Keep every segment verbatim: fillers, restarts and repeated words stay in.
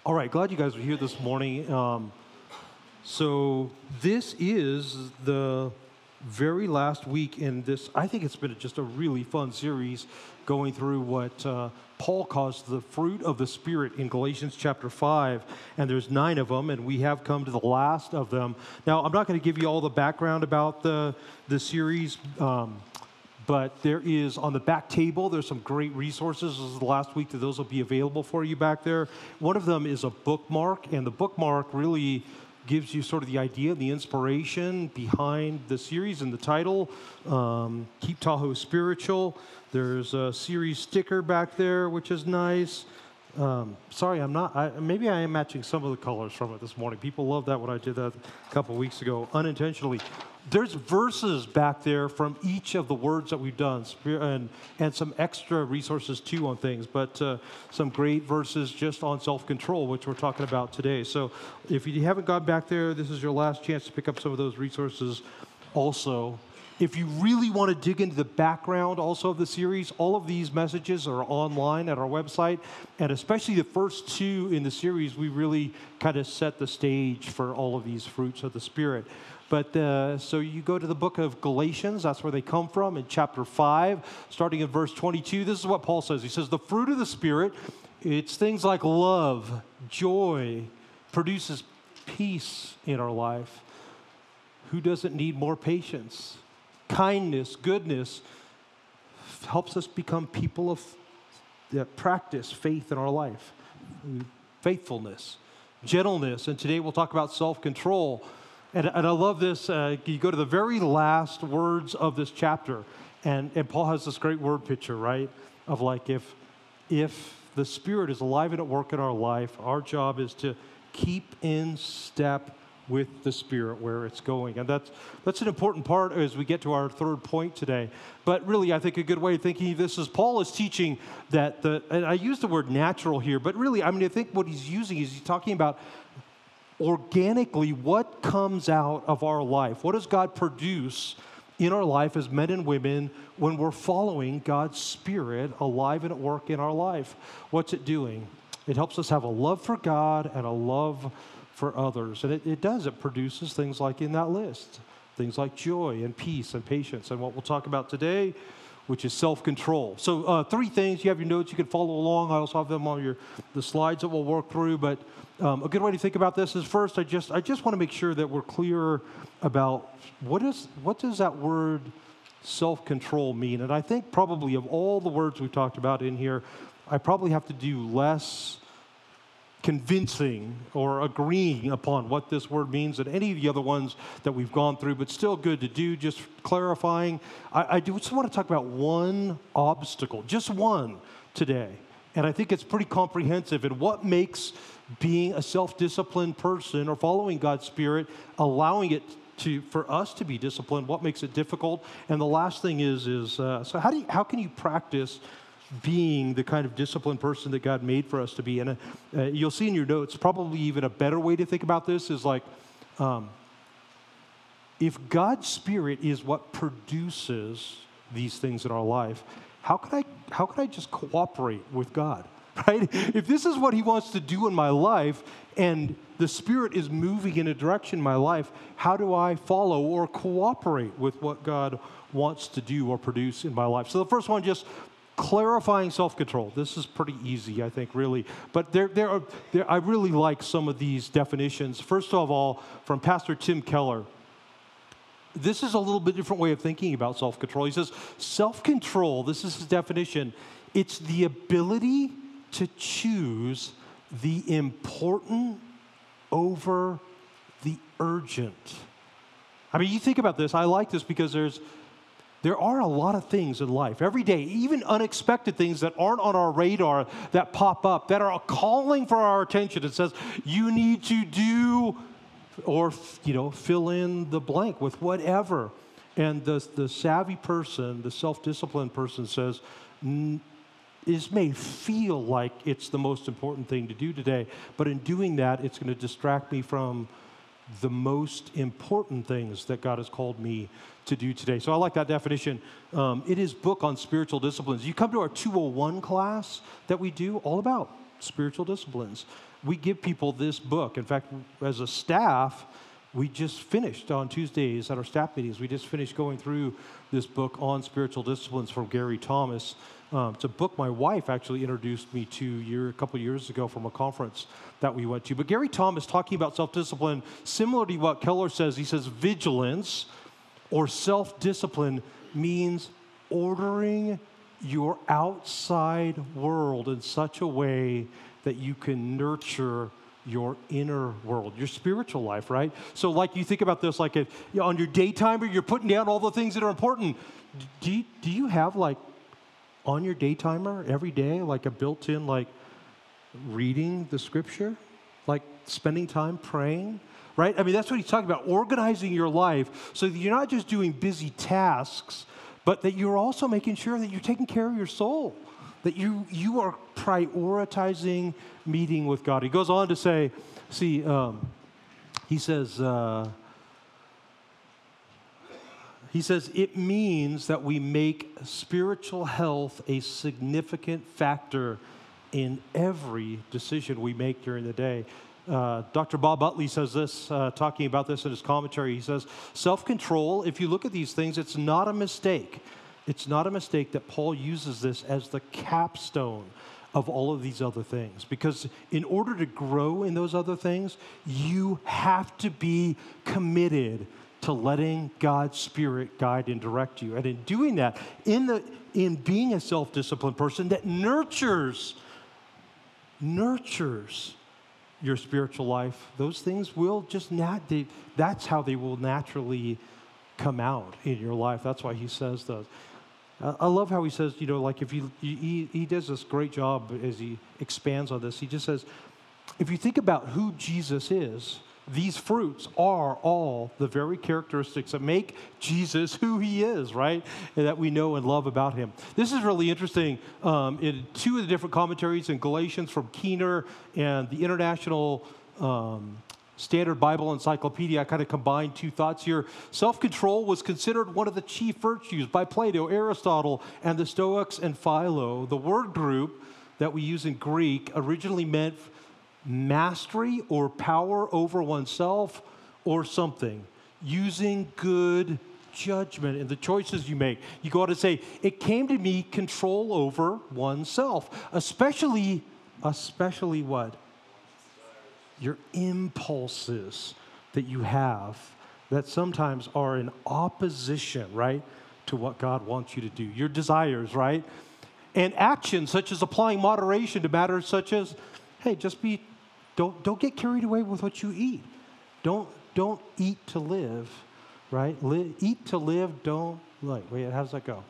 All right, glad you guys are here this morning. Um, so this is the very last week in this. I think it's been just a really fun series going through what uh, Paul calls the fruit of the Spirit in Galatians chapter five. And there's nine of them, and we have come to the last of them. Now, I'm not going to give you all the background about the, the series. Um, But there is, on the back table, there's some great resources. This is the last week that those will be available for you back there. One of them is a bookmark, and the bookmark really gives you sort of the idea and the inspiration behind the series and the title, um, Keep Tahoe Spiritual. There's a series sticker back there, which is nice. Um, sorry, I'm not, I, maybe I am matching some of the colors from it this morning. People loved that when I did that a couple weeks ago, unintentionally. There's verses back there from each of the words that we've done, and, and some extra resources too on things, but uh, some great verses just on self-control, which we're talking about today. So if you haven't gone back there, this is your last chance to pick up some of those resources also. If you really want to dig into the background also of the series, all of these messages are online at our website, and especially the first two in the series, we really kind of set the stage for all of these fruits of the Spirit. But uh, so you go to the book of Galatians, that's where they come from, in chapter five, starting in verse twenty-two. This is what Paul says. He says, the fruit of the Spirit, it's things like love, joy, produces peace in our life. Who doesn't need more patience? Kindness, goodness, helps us become people of that practice faith in our life. Faithfulness, gentleness, and today we'll talk about self-control. And, and I love this. Uh, you go to the very last words of this chapter, and, and Paul has this great word picture, right? Of like if, if the Spirit is alive and at work in our life, our job is to keep in step with the Spirit where it's going. And that's that's an important part as we get to our third point today. But really, I think a good way of thinking of this is Paul is teaching that the, and I use the word natural here, but really, I mean, I think what he's using is he's talking about organically what comes out of our life. What does God produce in our life as men and women when we're following God's Spirit alive and at work in our life? What's it doing? It helps us have a love for God and a love for others. And it, it does. It produces things like in that list, things like joy and peace and patience. And what we'll talk about today, which is self-control. So uh, three things. You have your notes. You can follow along. I also have them on your the slides that we'll work through. But um, a good way to think about this is first, I just I just want to make sure that we're clear about what is what does that word self-control mean. And I think probably of all the words we've talked about in here, I probably have to do less convincing or agreeing upon what this word means than any of the other ones that we've gone through, but still good to do, just clarifying. I, I do just want to talk about one obstacle, just one today. And I think it's pretty comprehensive in what makes being a self-disciplined person or following God's Spirit, allowing it to for us to be disciplined, what makes it difficult. And the last thing is, is uh, so how do you, how can you practice being the kind of disciplined person that God made for us to be? And uh, uh, you'll see in your notes, probably even a better way to think about this is like, um, if God's Spirit is what produces these things in our life, how can I how can I just cooperate with God, right? If this is what He wants to do in my life, and the Spirit is moving in a direction in my life, how do I follow or cooperate with what God wants to do or produce in my life? So the first one, just clarifying self-control. This is pretty easy, I think, really. But there, there are, there, I really like some of these definitions. First of all, from Pastor Tim Keller, this is a little bit different way of thinking about self-control. He says, self-control, this is his definition, it's the ability to choose the important over the urgent. I mean, you think about this. I like this because there's There are a lot of things in life every day, even unexpected things that aren't on our radar that pop up, that are calling for our attention. It says, you need to do, or, you know, fill in the blank with whatever. And the, the savvy person, the self-disciplined person says, this may feel like it's the most important thing to do today, but in doing that, it's going to distract me from the most important things that God has called me to do today. So I like that definition. Um, it is book on spiritual disciplines. You come to our two oh one class that we do all about spiritual disciplines. We give people this book. In fact, as a staff, we just finished on Tuesdays at our staff meetings. We just finished going through this book on spiritual disciplines from Gary Thomas. Um, it's a book my wife actually introduced me to year, a couple years ago from a conference that we went to. But Gary Thomas, talking about self-discipline, similar to what Keller says, he says vigilance or self-discipline means ordering your outside world in such a way that you can nurture your inner world, your spiritual life, right? So like you think about this, like if, you know, on your daytimer, you're putting down all the things that are important. Do you, do you have like on your daytimer every day, like a built-in like reading the scripture, like spending time praying, right? I mean, that's what he's talking about, organizing your life so that you're not just doing busy tasks, but that you're also making sure that you're taking care of your soul, that you you are prioritizing meeting with God. He goes on to say, see, um, he says, uh, he says, it means that we make spiritual health a significant factor in every decision we make during the day. Uh, Doctor Bob Utley says this, uh, talking about this in his commentary. He says, self-control, if you look at these things, it's not a mistake. It's not a mistake that Paul uses this as the capstone of all of these other things. Because in order to grow in those other things, you have to be committed to letting God's Spirit guide and direct you. And in doing that, in the in being a self-disciplined person that nurtures, nurtures your spiritual life, those things will just not, they, that's how they will naturally come out in your life. That's why he says those. I love how he says, you know, like if you, he, he does this great job as he expands on this. He just says, if you think about who Jesus is, these fruits are all the very characteristics that make Jesus who he is, right? And that we know and love about him. This is really interesting. Um, in two of the different commentaries in Galatians from Keener and the International um, Standard Bible Encyclopedia, I kind of combined two thoughts here. Self-control was considered one of the chief virtues by Plato, Aristotle, and the Stoics and Philo. The word group that we use in Greek originally meant mastery or power over oneself or something, using good judgment in the choices you make. You go on to say, it came to me control over oneself, especially, especially what? Your impulses that you have that sometimes are in opposition, right, to what God wants you to do. Your desires, right? And actions such as applying moderation to matters such as, hey, just be, don't don't get carried away with what you eat. Don't don't eat to live, right? Live, eat to live, don't like. Wait, how does that go?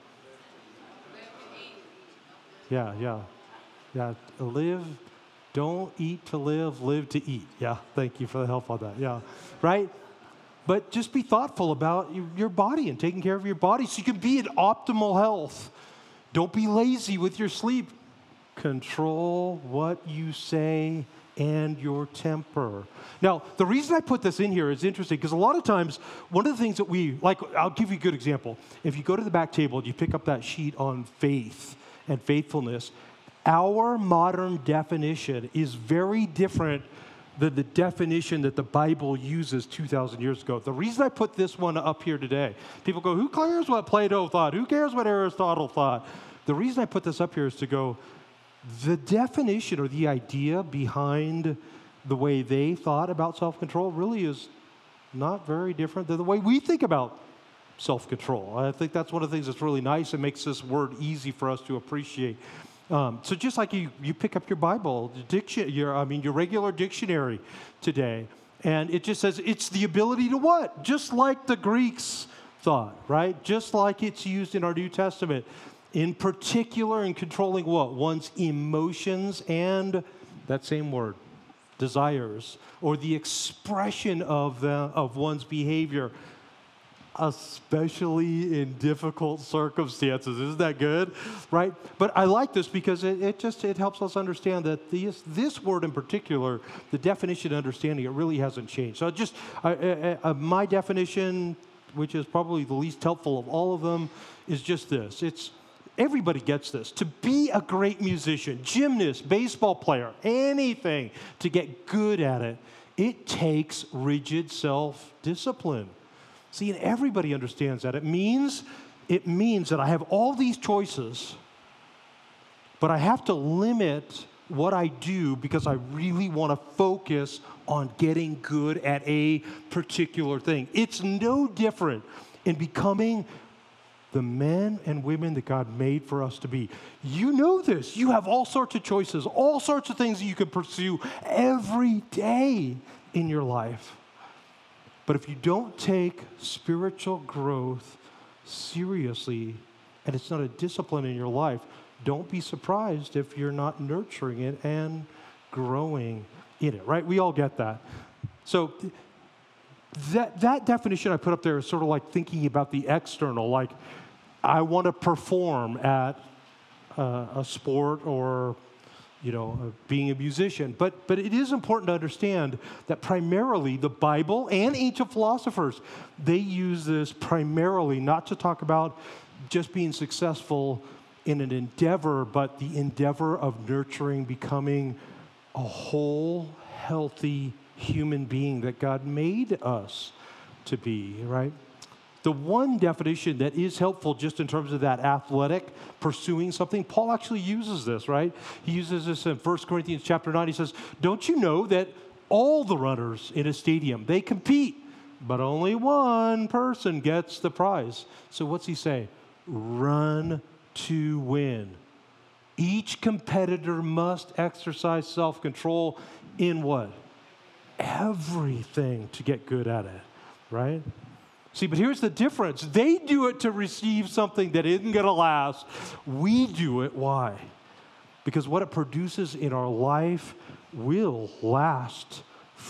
Yeah, yeah, yeah. Live. Don't eat to live, live to eat. Yeah, thank you for the help on that. Yeah, right? But just be thoughtful about your body and taking care of your body so you can be in optimal health. Don't be lazy with your sleep. Control what you say and your temper. Now, the reason I put this in here is interesting because a lot of times, one of the things that we, like, I'll give you a good example. If you go to the back table and you pick up that sheet on faith and faithfulness, our modern definition is very different than the definition that the Bible uses two thousand years ago. The reason I put this one up here today, people go, who cares what Plato thought? Who cares what Aristotle thought? The reason I put this up here is to go, the definition or the idea behind the way they thought about self-control really is not very different than the way we think about self-control. I think that's one of the things that's really nice and makes this word easy for us to appreciate. Um, so just like you, you pick up your Bible, diction, your, I mean, your regular dictionary today, and it just says it's the ability to what? Just like the Greeks thought, right? Just like it's used in our New Testament. In particular, in controlling what? One's emotions and that same word, desires, or the expression of the, of one's behavior, especially in difficult circumstances. Isn't that good? Right? But I like this because it, it just it helps us understand that this, this word in particular, the definition of understanding, it really hasn't changed. So just I, I, I, my definition, which is probably the least helpful of all of them, is just this. It's everybody gets this. To be a great musician, gymnast, baseball player, anything, to get good at it, it takes rigid self-discipline. See, and everybody understands that. It means, it means that I have all these choices, but I have to limit what I do because I really want to focus on getting good at a particular thing. It's no different in becoming the men and women that God made for us to be. You know this. You have all sorts of choices, all sorts of things that you can pursue every day in your life. But if you don't take spiritual growth seriously, and it's not a discipline in your life, don't be surprised if you're not nurturing it and growing in it, right? We all get that. So that, that definition I put up there is sort of like thinking about the external, like I want to perform at uh, a sport or, you know, uh, being a musician. But, but it is important to understand that primarily the Bible and ancient philosophers, they use this primarily not to talk about just being successful in an endeavor, but the endeavor of nurturing, becoming a whole, healthy human being that God made us to be, right? The one definition that is helpful just in terms of that athletic, pursuing something, Paul actually uses this, right? He uses this in First Corinthians chapter nine. He says, don't you know that all the runners in a stadium, they compete, but only one person gets the prize. So what's he say? Run to win. Each competitor must exercise self-control in what? Everything to get good at it, right? See, but here's the difference. They do it to receive something that isn't going to last. We do it, why? Because what it produces in our life will last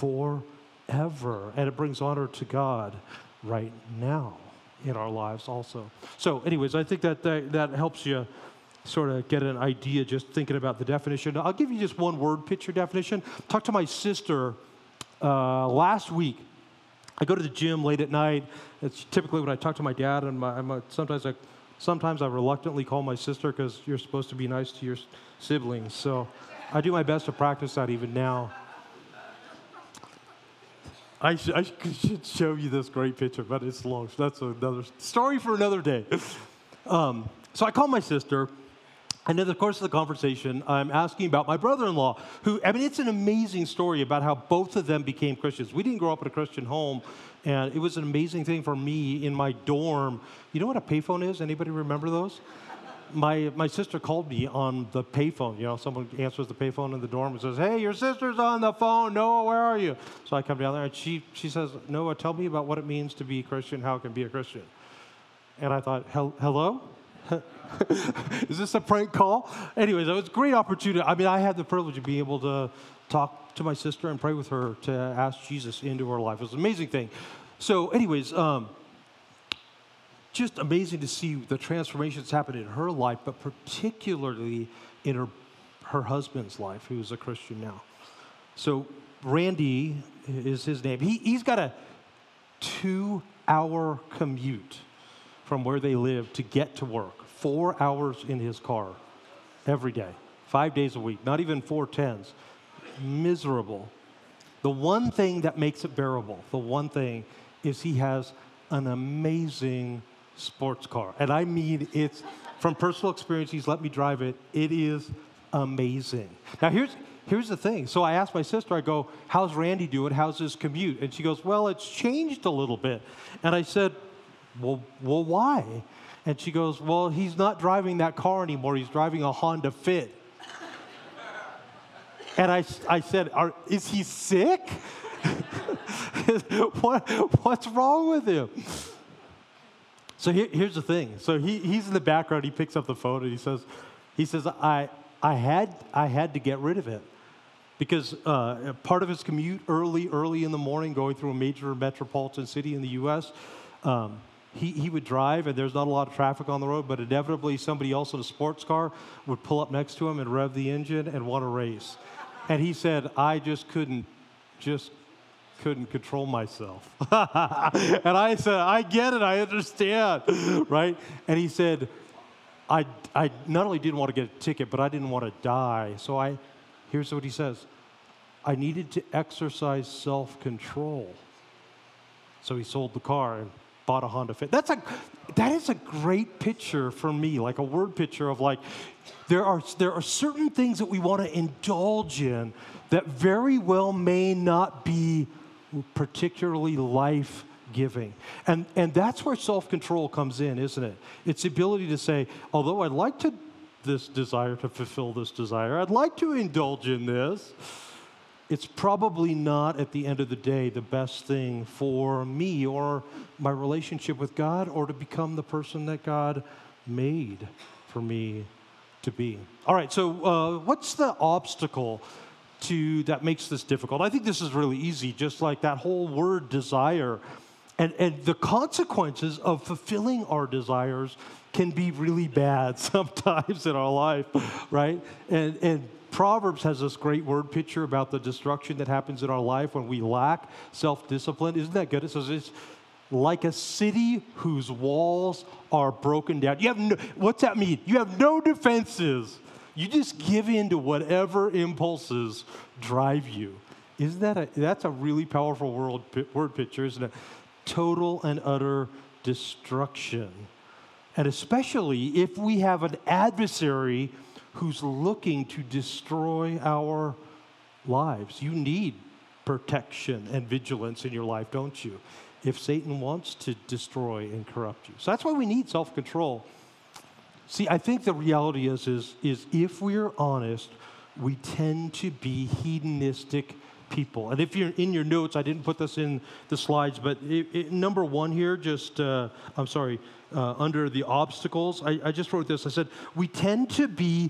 forever. And it brings honor to God right now in our lives also. So anyways, I think that that, that helps you sort of get an idea just thinking about the definition. I'll give you just one word picture definition. Talked to my sister uh, last week. I go to the gym late at night. It's typically when I talk to my dad, and my, my sometimes I sometimes I reluctantly call my sister because you're supposed to be nice to your siblings. So I do my best to practice that even now. I, sh- I should show you this great picture, but it's long. So that's another story for another day. Um, so I call my sister, and in the course of the conversation, I'm asking about my brother-in-law, who, I mean, it's an amazing story about how both of them became Christians. We didn't grow up in a Christian home, and it was an amazing thing for me in my dorm. You know what a payphone is? Anybody remember those? My my sister called me on the payphone. You know, someone answers the payphone in the dorm and says, "Hey, your sister's on the phone. Noah, where are you?" So I come down there, and she she says, "Noah, tell me about what it means to be a Christian, how it can be a Christian." And I thought, Hel- hello? Is this a prank call? Anyways, it was a great opportunity. I mean, I had the privilege of being able to talk to my sister and pray with her to ask Jesus into her life. It was an amazing thing. So anyways, um, just amazing to see the transformations happen in her life, but particularly in her her husband's life, who's a Christian now. So Randy is his name. He, he's got a two-hour commute from where they live to get to work. Four hours in his car every day, five days a week, not even four tens. Miserable. The one thing that makes it bearable, the one thing, is he has an amazing sports car. And I mean, it's, from personal experience, he's let me drive it. It is amazing. Now, here's here's the thing. So I asked my sister, I go, how's Randy doing? How's his commute? And she goes, well, it's changed a little bit. And I said, well, well, why? And she goes, well, he's not driving that car anymore. He's driving a Honda Fit. And I, I said, Are, is he sick? what, what's wrong with him? So here, here's the thing. So he, he's in the background. He picks up the phone and he says, he says, I, I had, I had to get rid of it because uh, part of his commute early, early in the morning, going through a major metropolitan city in the U S, um, he, he would drive and there's not a lot of traffic on the road, but inevitably somebody else in a sports car would pull up next to him and rev the engine and want to race. And he said, I just couldn't, just couldn't control myself. And I said, I get it, I understand, right? And he said, I, I not only didn't want to get a ticket, but I didn't want to die. So I, here's what he says. I needed to exercise self-control. So he sold the car and bought a Honda Fit. That's a, that is a great picture for me, like a word picture of like, there are, there are certain things that we want to indulge in that very well may not be particularly life-giving. And, and that's where self-control comes in, isn't it? It's the ability to say, although I'd like to this desire to fulfill this desire, I'd like to indulge in this, it's probably not, at the end of the day, the best thing for me or my relationship with God or to become the person that God made for me to be. All right, so uh, what's the obstacle to that makes this difficult? I think this is really easy, just like that whole word desire. And, and the consequences of fulfilling our desires can be really bad sometimes in our life, right? And, and Proverbs has this great word picture about the destruction that happens in our life when we lack self-discipline. Isn't that good? It says it's like a city whose walls are broken down. You have no, what's that mean? You have no defenses. You just give in to whatever impulses drive you. Isn't that a, that's a really powerful world, word picture, isn't it? Total and utter destruction. And especially if we have an adversary who's looking to destroy our lives. You need protection and vigilance in your life, don't you? If Satan wants to destroy and corrupt you. So that's why we need self-control. See, I think the reality is, is, is if we're honest, we tend to be hedonistic people. And if you're in your notes, I didn't put this in the slides, but it, it, number one here, just, uh, I'm sorry, uh, under the obstacles, I, I just wrote this. I said, we tend to be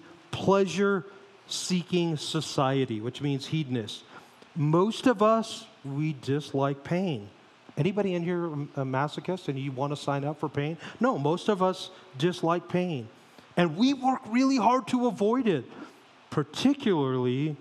pleasure-seeking society, which means hedonists. Most of us, we dislike pain. Anybody in here a masochist and you want to sign up for pain? No, most of us dislike pain. And we work really hard to avoid it, particularly,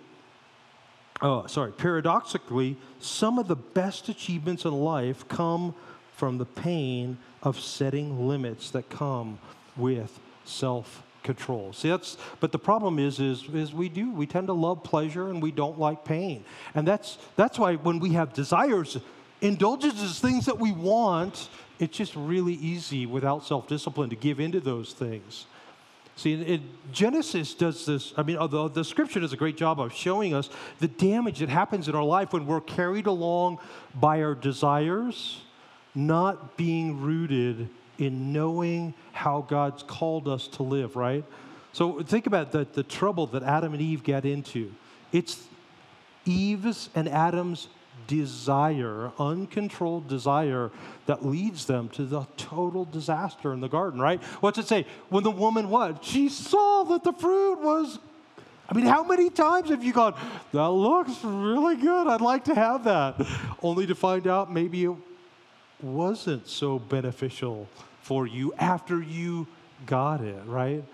oh, sorry, paradoxically, some of the best achievements in life come from the pain of setting limits that come with self-control. See, that's, but the problem is, is, is we do, we tend to love pleasure and we don't like pain. And that's, that's why when we have desires, indulgences, things that we want, it's just really easy without self-discipline to give into those things. See, in, in Genesis does this, I mean, although the scripture does a great job of showing us the damage that happens in our life when we're carried along by our desires, not being rooted in knowing how God's called us to live, right? So think about the, the trouble that Adam and Eve get into. It's Eve's and Adam's desire, uncontrolled desire, that leads them to the total disaster in the garden, right? What's it say? When the woman what? She saw that the fruit was, I mean, how many times have you gone, that looks really good, I'd like to have that, only to find out maybe it wasn't so beneficial for you after you got it, right?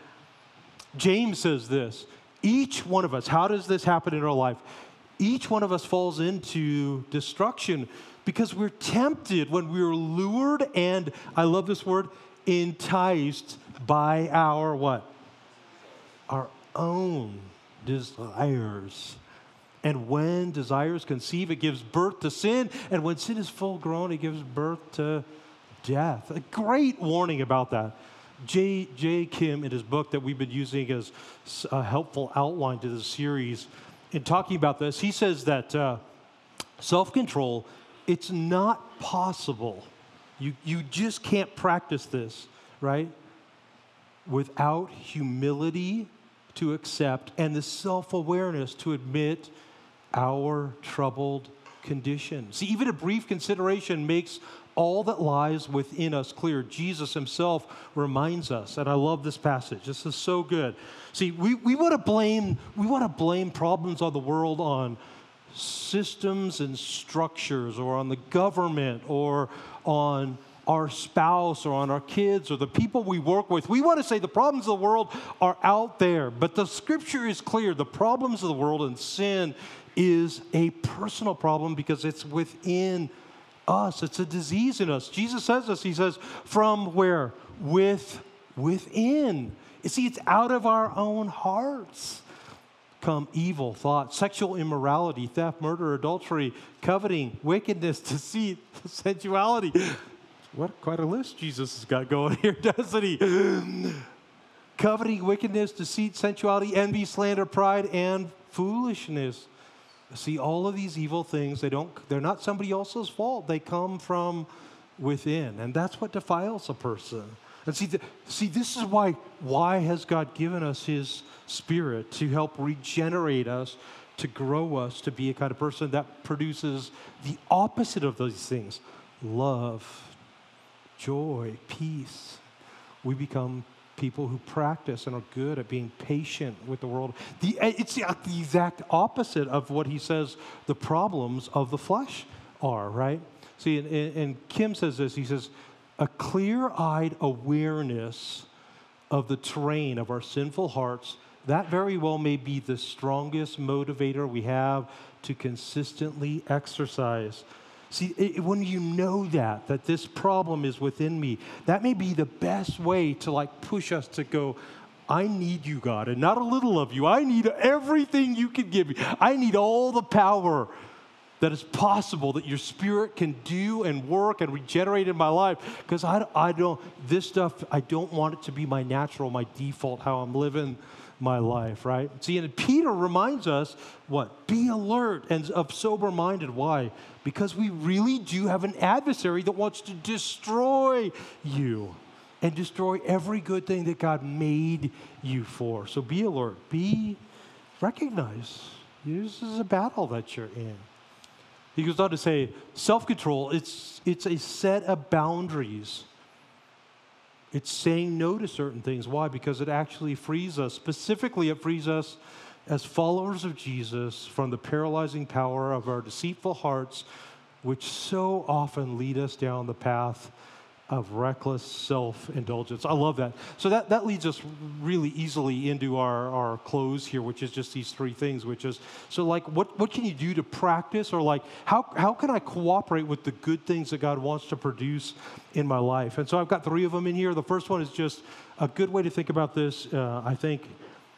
James says this, each one of us, how does this happen in our life? Each one of us falls into destruction because we're tempted when we're lured and, I love this word, enticed by our what? Our own desires. And when desires conceive, it gives birth to sin. And when sin is full grown, it gives birth to death. A great warning about that. J. J. Kim, in his book that we've been using as a helpful outline to the series, in talking about this, he says that uh, self-control, it's not possible. You, you just can't practice this, right? Without humility to accept and the self-awareness to admit our troubled condition. See, even a brief consideration makes all that lies within us clear. Jesus himself reminds us, and I love this passage. This is so good. See, we, we want to blame we want to blame problems on the world on systems and structures, or on the government, or on our spouse, or on our kids, or the people we work with. We want to say the problems of the world are out there, but the scripture is clear. The problems of the world and sin is a personal problem because it's within us. It's a disease in us. Jesus says this. He says, from where? With, within. You see, it's out of our own hearts come evil thoughts, sexual immorality, theft, murder, adultery, coveting, wickedness, deceit, sensuality. What quite a list Jesus has got going here, doesn't he? Coveting, wickedness, deceit, sensuality, envy, slander, pride, and foolishness. See, all of these evil things, they don't, they're not somebody else's fault. They come from within, and that's what defiles a person. And see, the, see, this is why, why has God given us his Spirit to help regenerate us, to grow us, to be a kind of person that produces the opposite of those things: love, joy, peace. We become people who practice and are good at being patient with the world. The, it's the, the exact opposite of what he says the problems of the flesh are, right? See, and, and Kim says this, he says, a clear-eyed awareness of the terrain of our sinful hearts, that very well may be the strongest motivator we have to consistently exercise. See, it, when you know that, that this problem is within me, that may be the best way to like push us to go, I need you, God, and not a little of you. I need everything you can give me. I need all the power that is possible that your Spirit can do and work and regenerate in my life, because I, I don't, this stuff, I don't want it to be my natural, my default, how I'm living my life, right? See, and Peter reminds us, what? Be alert and of sober-minded. Why? Because we really do have an adversary that wants to destroy you and destroy every good thing that God made you for. So be alert. Be, recognize, this is a battle that you're in. He goes on to say, self-control, it's, it's a set of boundaries. It's saying no to certain things. Why? Because it actually frees us. Specifically, it frees us as followers of Jesus from the paralyzing power of our deceitful hearts, which so often lead us down the path of reckless self-indulgence. I love that. So that, that leads us really easily into our, our close here, which is just these three things, which is, so like, what, what can you do to practice, or like, how, how can I cooperate with the good things that God wants to produce in my life? And so I've got three of them in here. The first one is just a good way to think about this, uh, I think,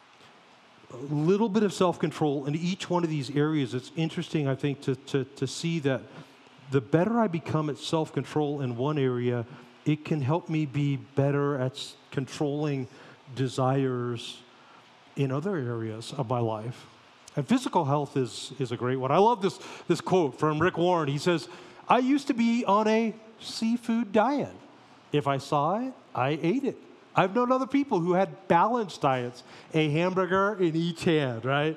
a little bit of self-control in each one of these areas. It's interesting, I think, to, to, to see that the better I become at self-control in one area, it can help me be better at controlling desires in other areas of my life. And physical health is, is a great one. I love this, this quote from Rick Warren. He says, I used to be on a seafood diet. If I saw it, I ate it. I've known other people who had balanced diets, a hamburger in each hand, right?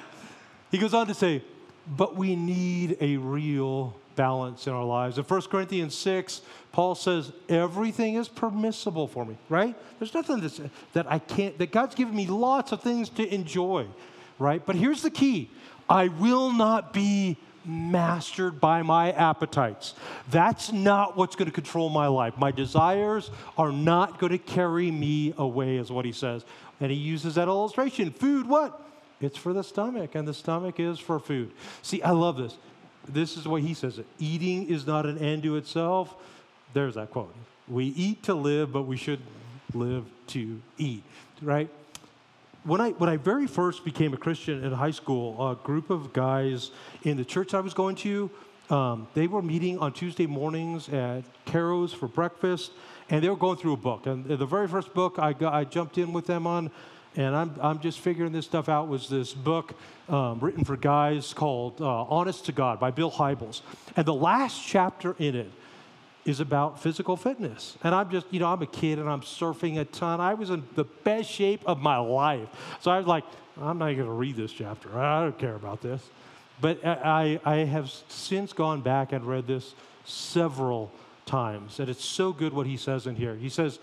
He goes on to say, but we need a real balance in our lives. In First Corinthians six, Paul says, everything is permissible for me, right? There's nothing that's, that I can't, that God's given me lots of things to enjoy, right? But here's the key. I will not be mastered by my appetites. That's not what's going to control my life. My desires are not going to carry me away, is what he says. And he uses that illustration. Food, what? It's for the stomach, and the stomach is for food. See, I love this. This is the way he says it. Eating is not an end to itself. There's that quote. We eat to live, but we should live to eat, right? When I when I very first became a Christian in high school, a group of guys in the church I was going to, um, they were meeting on Tuesday mornings at Caro's for breakfast, and they were going through a book. And the very first book I got, I jumped in with them on, and I'm I'm just figuring this stuff out, was this book um, written for guys called uh, Honest to God by Bill Hybels. And the last chapter in it is about physical fitness. And I'm just, you know, I'm a kid and I'm surfing a ton. I was in the best shape of my life. So I was like, I'm not going to read this chapter. I don't care about this. But I, I have since gone back and read this several times. And it's so good what he says in here. He says,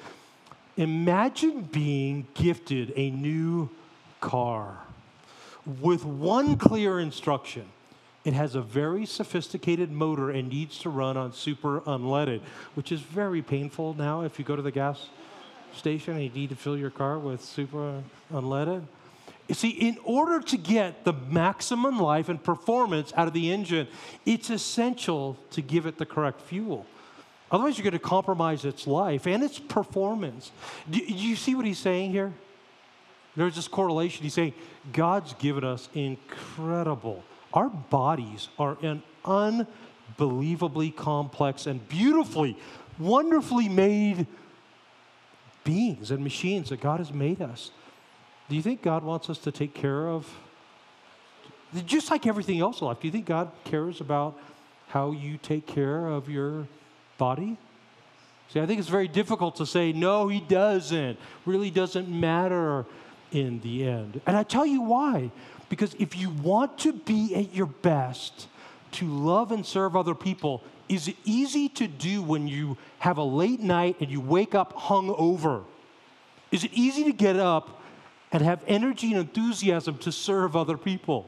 imagine being gifted a new car with one clear instruction. It has a very sophisticated motor and needs to run on super unleaded, which is very painful now if you go to the gas station and you need to fill your car with super unleaded. You see, in order to get the maximum life and performance out of the engine, it's essential to give it the correct fuel. Otherwise, you're going to compromise its life and its performance. Do you see what he's saying here? There's this correlation. He's saying God's given us incredible. Our bodies are an unbelievably complex and beautifully, wonderfully made beings and machines that God has made us. Do you think God wants us to take care of, just like everything else in life, do you think God cares about how you take care of your body? See, I think it's very difficult to say, no, he doesn't. Really doesn't matter in the end. And I tell you why. Because if you want to be at your best, to love and serve other people, is it easy to do when you have a late night and you wake up hungover? Is it easy to get up and have energy and enthusiasm to serve other people?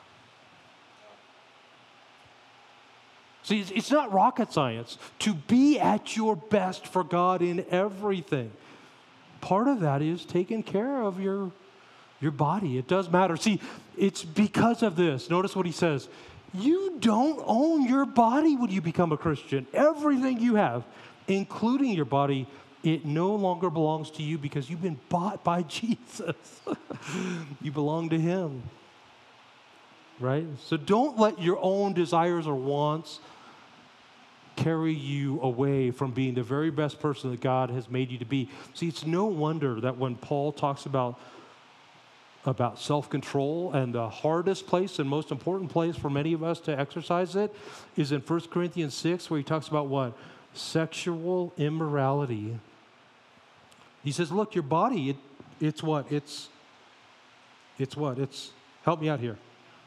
See, it's not rocket science to be at your best for God in everything. Part of that is taking care of your, your body. It does matter. See, it's because of this. Notice what he says. You don't own your body when you become a Christian. Everything you have, including your body, it no longer belongs to you because you've been bought by Jesus. You belong to him. Right? So don't let your own desires or wants carry you away from being the very best person that God has made you to be. See, it's no wonder that when Paul talks about, about self-control, and the hardest place and most important place for many of us to exercise it is in First Corinthians six, where he talks about what? Sexual immorality. He says, look, your body, it, it's what? It's, it's what? It's, help me out here.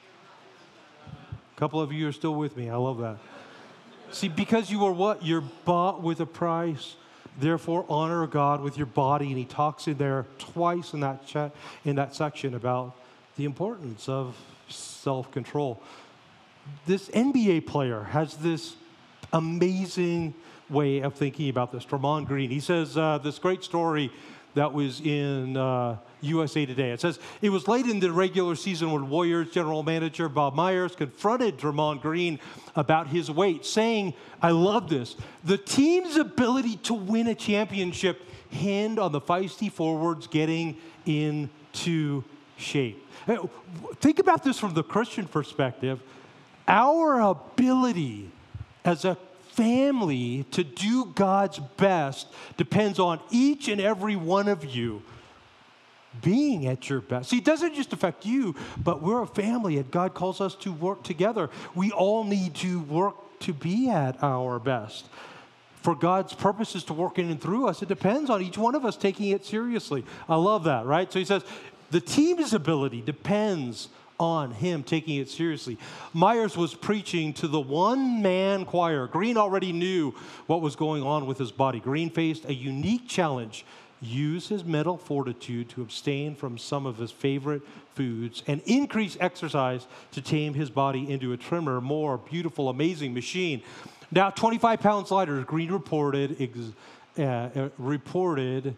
A couple of you are still with me. I love that. See, because you are what? You're bought with a price. Therefore, honor God with your body. And he talks in there twice in that chat, in that section about the importance of self-control. This N B A player has this amazing way of thinking about this. Draymond Green. He says uh, this great story that was in uh, U S A Today. It says, it was late in the regular season when Warriors general manager Bob Myers confronted Draymond Green about his weight, saying, I love this, the team's ability to win a championship hinged on the feisty forwards getting into shape. Think about this from the Christian perspective. Our ability as a family to do God's best depends on each and every one of you being at your best. See, it doesn't just affect you, but we're a family and God calls us to work together. We all need to work to be at our best. For God's purposes to work in and through us, it depends on each one of us taking it seriously. I love that, right? So he says, the team's ability depends on him taking it seriously. Myers was preaching to the one-man choir. Green already knew what was going on with his body. Green faced a unique challenge. Use his mental fortitude to abstain from some of his favorite foods and increase exercise to tame his body into a trimmer, more beautiful, amazing machine. Now, twenty-five pounds lighter, Green reported, ex- uh, reported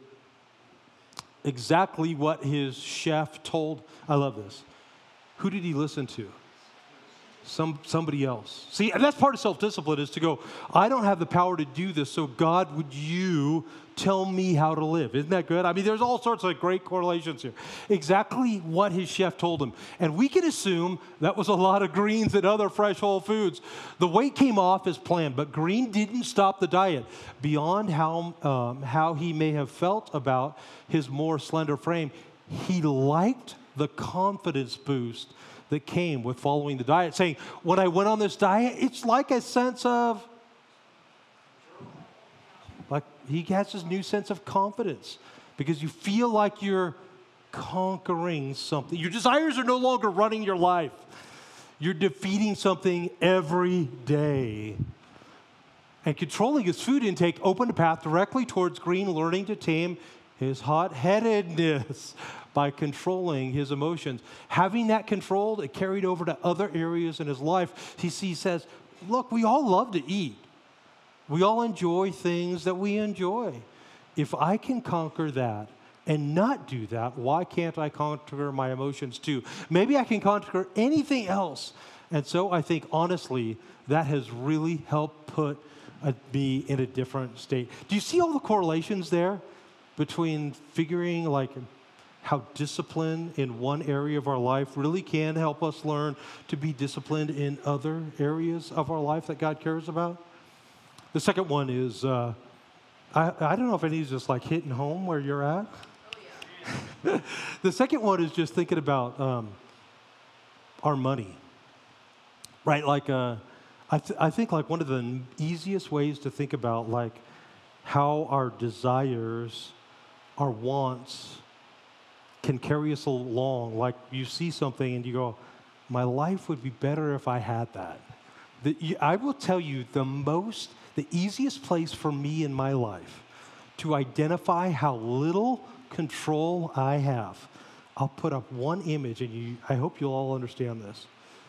exactly what his chef told. I love this. Who did he listen to? Some, somebody else. See, and that's part of self-discipline is to go, I don't have the power to do this, so God, would you tell me how to live? Isn't that good? I mean, there's all sorts of great correlations here. Exactly what his chef told him. And we can assume that was a lot of greens and other fresh whole foods. The weight came off as planned, but Green didn't stop the diet. Beyond how, um, how he may have felt about his more slender frame, he liked the confidence boost that came with following the diet, saying, when I went on this diet, it's like a sense of, like he has this new sense of confidence because you feel like you're conquering something. Your desires are no longer running your life. You're defeating something every day. And controlling his food intake opened a path directly towards Green learning to tame his hot-headedness by controlling his emotions. Having that controlled, it carried over to other areas in his life. He, he says, look, we all love to eat. We all enjoy things that we enjoy. If I can conquer that and not do that, why can't I conquer my emotions too? Maybe I can conquer anything else. And so I think, honestly, that has really helped put a, me in a different state. Do you see all the correlations there between figuring like how discipline in one area of our life really can help us learn to be disciplined in other areas of our life that God cares about. The second one is, uh, I, I don't know if any is just like hitting home where you're at. Oh, yeah. The second one is just thinking about um, our money, right? Like, uh, I, th- I think like one of the easiest ways to think about like how our desires, our wants can carry us along. Like you see something and you go, my life would be better if I had that. The, you, I will tell you the most, the easiest place for me in my life to identify how little control I have. I'll put up one image and you, I hope you'll all understand this.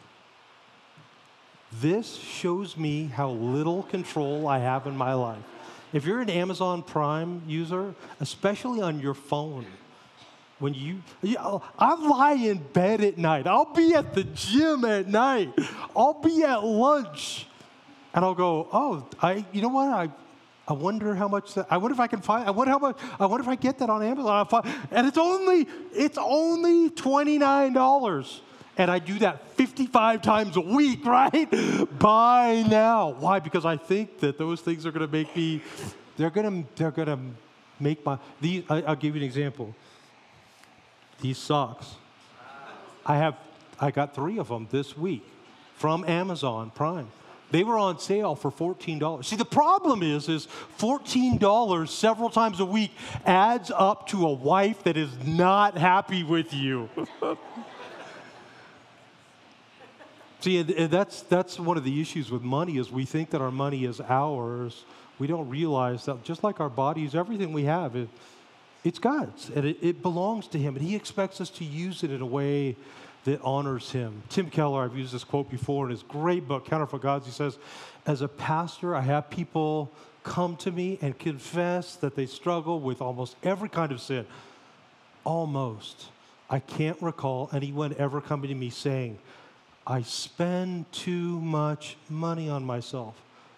This shows me how little control I have in my life. If you're an Amazon Prime user, especially on your phone, when you, you I lie in bed at night. I'll be at the gym at night. I'll be at lunch, and I'll go, oh, I, you know what? I, I wonder how much that. I wonder if I can find. I wonder how much. I wonder if I get that on Amazon. I'll find, and it's only, it's only twenty-nine dollars. And I do that fifty-five times a week, right? Buy now. Why? Because I think that those things are going to make me, they're going to, they're going to make my, these, I, I'll give you an example. These socks. I have, I got three of them this week from Amazon Prime. They were on sale for fourteen dollars. See, the problem is, is fourteen dollars several times a week adds up to a wife that is not happy with you. See, that's, that's one of the issues with money is we think that our money is ours. We don't realize that just like our bodies, everything we have, it, it's God's, and it, it belongs to Him, and He expects us to use it in a way that honors Him. Tim Keller, I've used this quote before in his great book, Counterfeit Gods. He says, as a pastor, I have people come to me and confess that they struggle with almost every kind of sin. Almost. I can't recall anyone ever coming to me saying, I spend too much money on myself.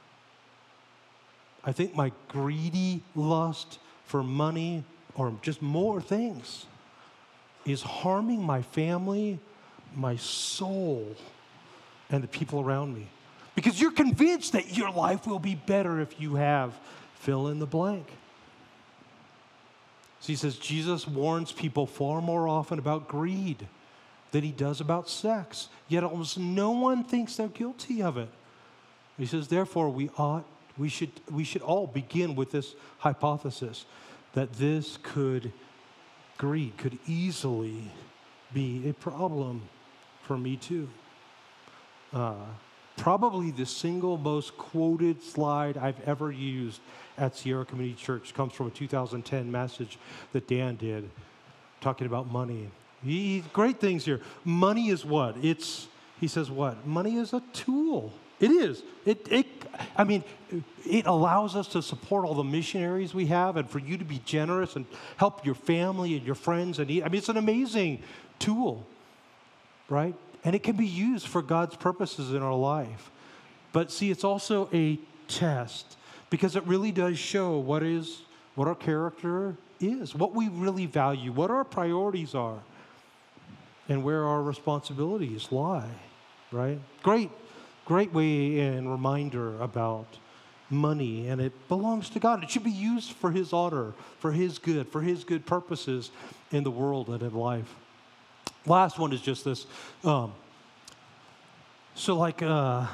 I think my greedy lust for money or just more things is harming my family, my soul, and the people around me. Because you're convinced that your life will be better if you have fill in the blank. So he says Jesus warns people far more often about greed than he does about sex. Yet almost no one thinks they're guilty of it. He says, therefore, we ought, we should, we should all begin with this hypothesis that this could, greed could easily be a problem for me too. Uh, probably the single most quoted slide I've ever used at Sierra Community Church comes from a two thousand ten message that Dan did talking about money. He, great things here. Money is what? It's, he says what? Money is a tool. It is. It, it, I mean, it allows us to support all the missionaries we have and for you to be generous and help your family and your friends. And eat. I mean, it's an amazing tool, right? And it can be used for God's purposes in our life. But see, it's also a test because it really does show what is, what our character is, what we really value, what our priorities are, and where our responsibilities lie, right? Great, great way and reminder about money, and it belongs to God. It should be used for His honor, for His good, for His good purposes in the world and in life. Last one is just this. Um, so like, uh,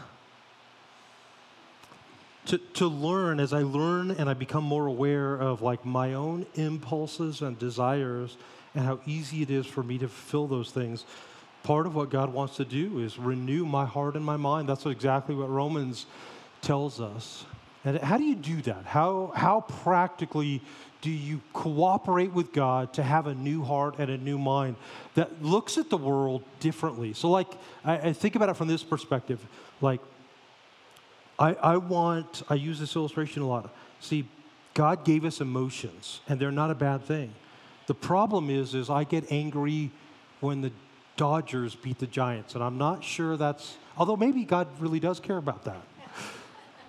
to, to learn, as I learn and I become more aware of like my own impulses and desires and how easy it is for me to fulfill those things, part of what God wants to do is renew my heart and my mind. That's exactly what Romans tells us. And how do you do that? How, how practically do you cooperate with God to have a new heart and a new mind that looks at the world differently? So like, I, I think about it from this perspective. Like, I, I want, I use this illustration a lot. See, God gave us emotions, and they're not a bad thing. The problem is, is I get angry when the Dodgers beat the Giants, and I'm not sure that's, although maybe God really does care about that.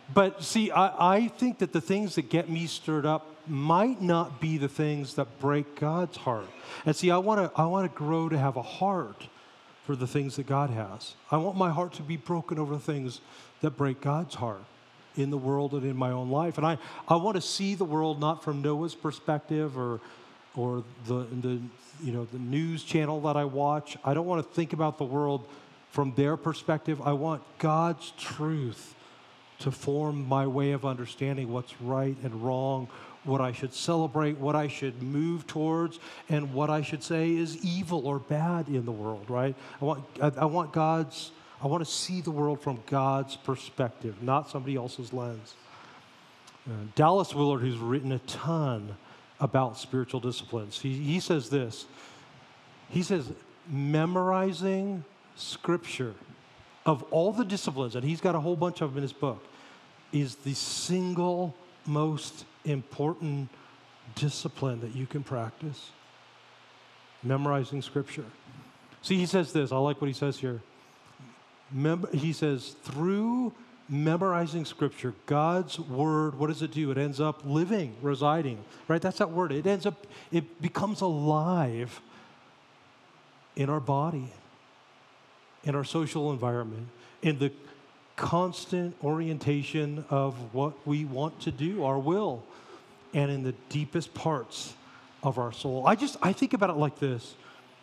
But see, I, I think that the things that get me stirred up might not be the things that break God's heart. And see, I want to I want to grow to have a heart for the things that God has. I want my heart to be broken over things that break God's heart in the world and in my own life. And I, I want to see the world not from Noah's perspective or or the the you know the news channel that I watch. I don't want to think about the world from their perspective. I want God's truth to form my way of understanding what's right and wrong, what I should celebrate, what I should move towards, and what I should say is evil or bad in the world, right? I want, I, I want God's, I want to see the world from God's perspective, not somebody else's lens. Uh, Dallas Willard, who's written a ton about spiritual disciplines, he, he says this. He says, memorizing Scripture, of all the disciplines, and he's got a whole bunch of them in his book, is the single most important discipline that you can practice. Memorizing Scripture. See, he says this. I like what he says here. Mem- he says, through memorizing Scripture, God's Word, what does it do? It ends up living, residing, right? That's that word. It ends up, it becomes alive in our body, in our social environment, in the constant orientation of what we want to do, our will, and in the deepest parts of our soul. I just, I think about it like this.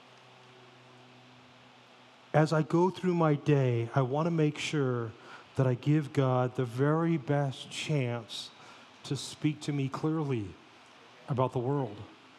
As I go through my day, I want to make sure that I give God the very best chance to speak to me clearly about the world.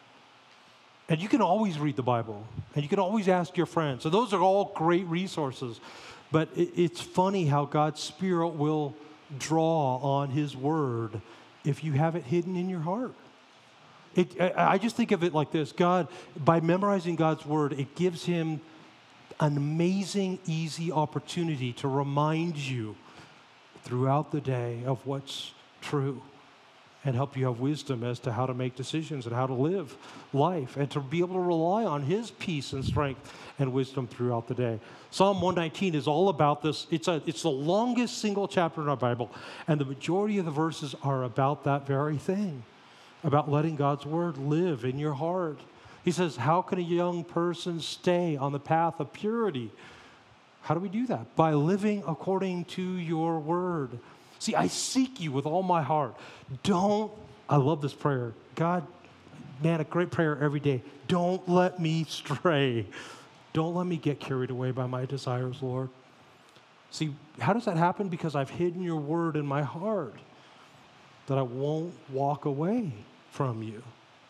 And you can always read the Bible, and you can always ask your friends. So those are all great resources. But it, it's funny how God's Spirit will draw on His Word if you have it hidden in your heart. It, I, I just think of it like this. God, by memorizing God's Word, it gives Him an amazing, easy opportunity to remind you throughout the day of what's true, and help you have wisdom as to how to make decisions and how to live life, and to be able to rely on His peace and strength and wisdom throughout the day. Psalm one nineteen is all about this. It's a it's the longest single chapter in our Bible, and the majority of the verses are about that very thing, about letting God's Word live in your heart. He says, how can a young person stay on the path of purity? How do we do that? By living according to your Word. See, I seek you with all my heart. Don't, I love this prayer. God, man, a great prayer every day. Don't let me stray. Don't let me get carried away by my desires, Lord. See, how does that happen? Because I've hidden your Word in my heart, that I won't walk away from you.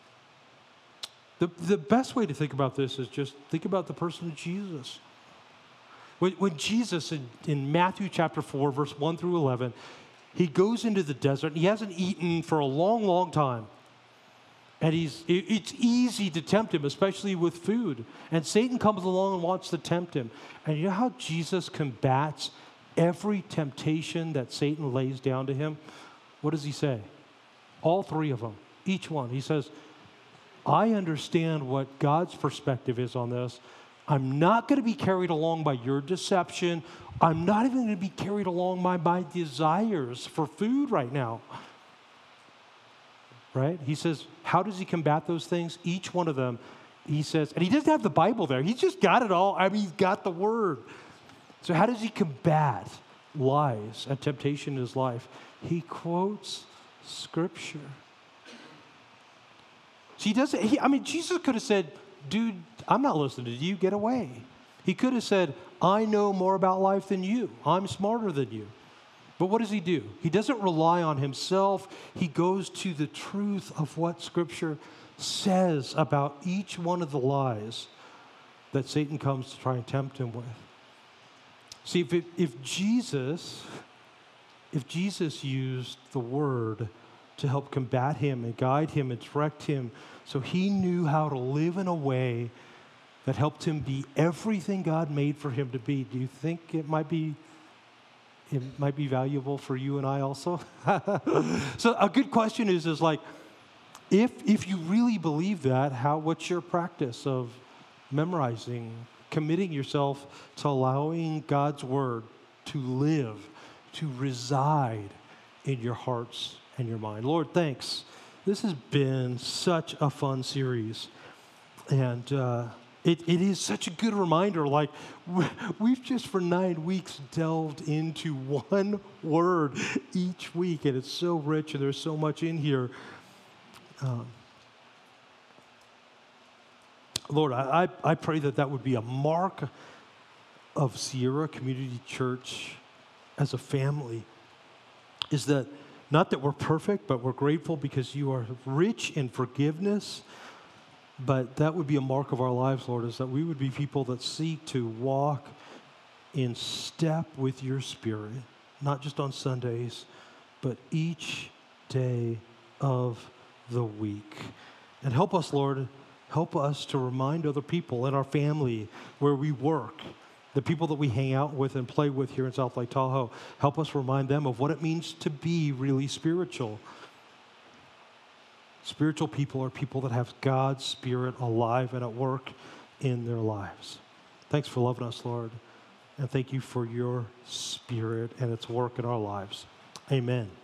The, the best way to think about this is just think about the person of Jesus. When, when Jesus, in, in Matthew chapter four, verse one through eleven, he goes into the desert, and he hasn't eaten for a long, long time. And he's it, it's easy to tempt him, especially with food. And Satan comes along and wants to tempt him. And you know how Jesus combats every temptation that Satan lays down to him? What does he say? All three of them, each one. He says, I understand what God's perspective is on this. I'm not going to be carried along by your deception. I'm not even going to be carried along by my desires for food right now. Right? He says, how does he combat those things? Each one of them, he says, and he doesn't have the Bible there. He's just got it all. I mean, he's got the Word. So how does he combat lies and temptation in his life? He quotes Scripture. So he doesn't, he, I mean, Jesus could have said, dude, I'm not listening to you, get away. He could have said, I know more about life than you. I'm smarter than you. But what does he do? He doesn't rely on himself. He goes to the truth of what Scripture says about each one of the lies that Satan comes to try and tempt him with. See, if, it, if Jesus, if Jesus used the Word to help combat him and guide him and direct him, so he knew how to live in a way that helped him be everything God made for him to be, do you think it might be it might be valuable for you and I also? So a good question is, is like, if if you really believe that, how what's your practice of memorizing, committing yourself to allowing God's Word to live, to reside in your hearts and your mind. Lord, thanks. This has been such a fun series. And uh, it, it is such a good reminder. Like, we've just for nine weeks delved into one word each week, and it's so rich, and there's so much in here. Um, Lord, I, I, I pray that that would be a mark of Sierra Community Church as a family, is that not that we're perfect, but we're grateful because you are rich in forgiveness. But that would be a mark of our lives, Lord, is that we would be people that seek to walk in step with your Spirit, not just on Sundays, but each day of the week. And help us, Lord, help us to remind other people in our family, where we work, the people that we hang out with and play with here in South Lake Tahoe. Help us remind them of what it means to be really spiritual. Spiritual people are people that have God's Spirit alive and at work in their lives. Thanks for loving us, Lord. And thank you for your Spirit and its work in our lives. Amen.